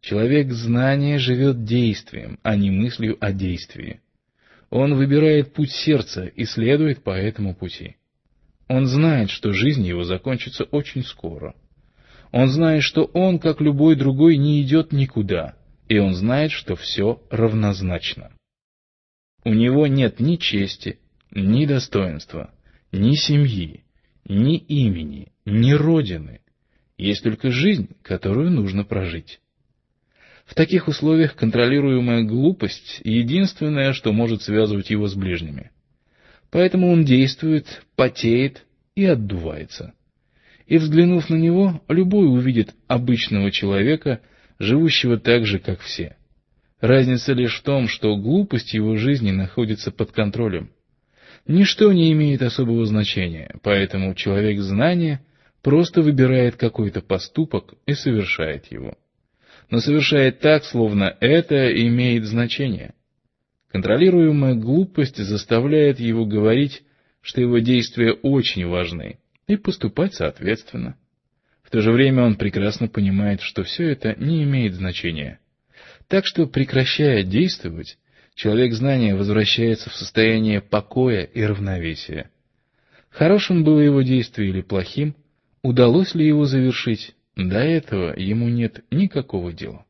Человек знания живет действием, а не мыслью о действии. Он выбирает путь сердца и следует по этому пути. Он знает, что жизнь его закончится очень скоро. Он знает, что он, как любой другой, не идет никуда, и он знает, что все равнозначно. У него нет ни чести, ни достоинства, ни семьи, ни имени, ни родины. Есть только жизнь, которую нужно прожить. В таких условиях контролируемая глупость — единственное, что может связывать его с ближними. Поэтому он действует, потеет и отдувается. И, взглянув на него, любой увидит обычного человека, живущего так же, как все. Разница лишь в том, что глупость его жизни находится под контролем. Ничто не имеет особого значения, поэтому человек знания просто выбирает какой-то поступок и совершает его. Но совершает так, словно это имеет значение. Контролируемая глупость заставляет его говорить, что его действия очень важны, и поступать соответственно. В то же время он прекрасно понимает, что все это не имеет значения. Так что, прекращая действовать, человек знания возвращается в состояние покоя и равновесия. Хорошим было его действие или плохим, удалось ли его завершить, до этого ему нет никакого дела.